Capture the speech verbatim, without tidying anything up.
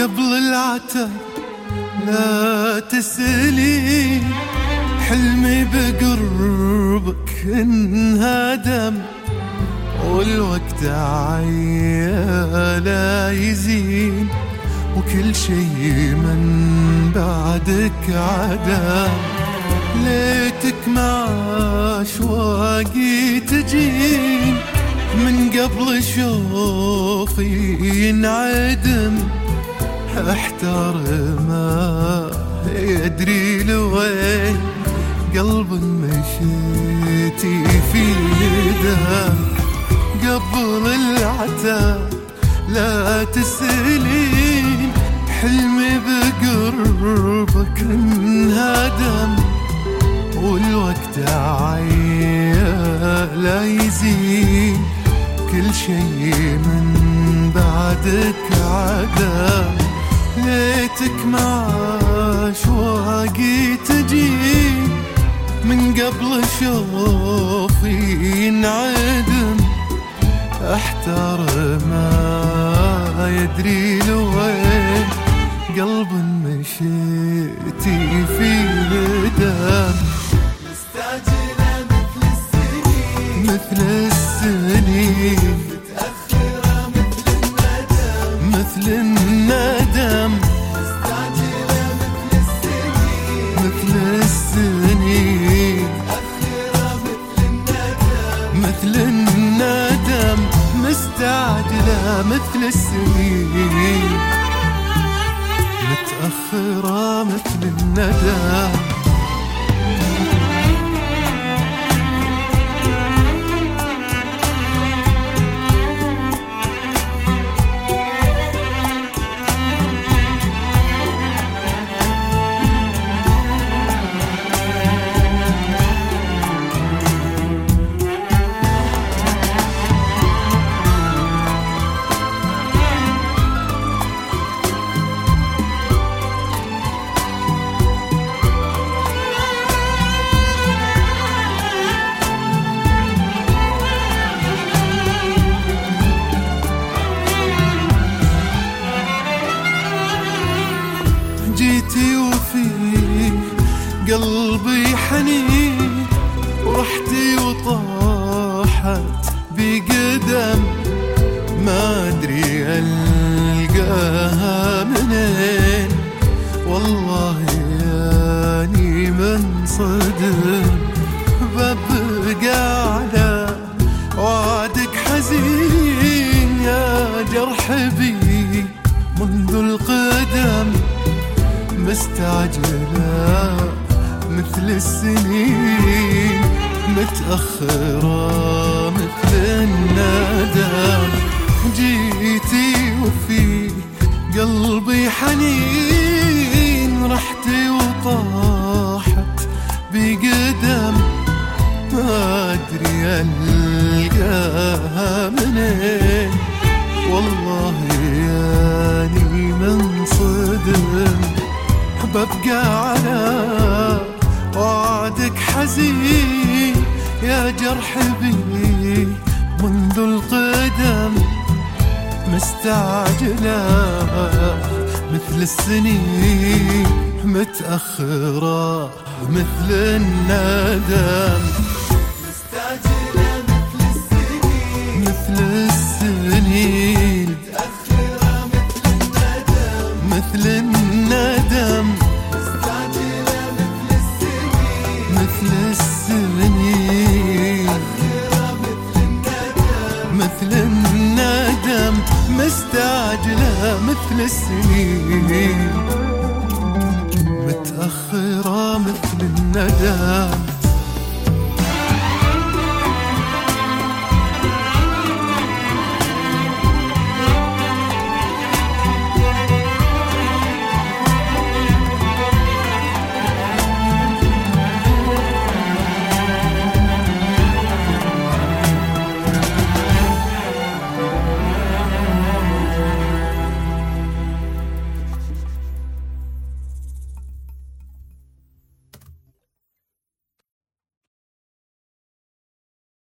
قبل العتب لا تسألي، حلمي بقربك انهدم، والوقت عيا يزين، وكل شي من بعدك عدم. ليتك مع أشواقي تجين، من قبل شوقي ينعدم. احتار ما يدري لوين، قلب مشيتي فيه دم. قبل العتاب لا تسألين، حلمي بقربك انهدم، والوقت عيا لا يزين، كل شي من بعدك عدم. ليتك مع أشواقي تجين، من قبل شوقي ينعدم. احتار ما يدري لوين، قلب مشيتي فيه دم. مستعجلة مثل السنين، مثل السنين، متأخرة مثل الندم، مثل الندم. مستعجلة مثل السنين، مثل السنين، متأخرة مثل الندم، مثل الندم. مستعجلة مثل السنين، متأخرة مثل الندم. جيتي وفي قلبي حنين، ورحتي وطاحت بقدم، ما أدري ألقاها منين، والله ياني منصدم. ببقى على وعدك حزين، يا جرح بي منذ القدم. مستعجلة مثل السنين، متأخرة مثل الندم. جيتي وفي قلبي حنين، رحتي وطاحت بقدم، ما أدري ألقاها منين، والله ياني منصدم. ببقى على وعدك حزين، يا جرح بي منذ القدم. مستعجلة مثل السنين، متأخرة مثل الندم. مستعجلة مثل السنين، مثل السنين، متأخرة مثل الندم، مثل الندم. مستعجلة مثل السنين، مثل السنين، متأخرة مثل الندم، مثل الندم. مستعجلة مثل السنين، متأخرة مثل الندم.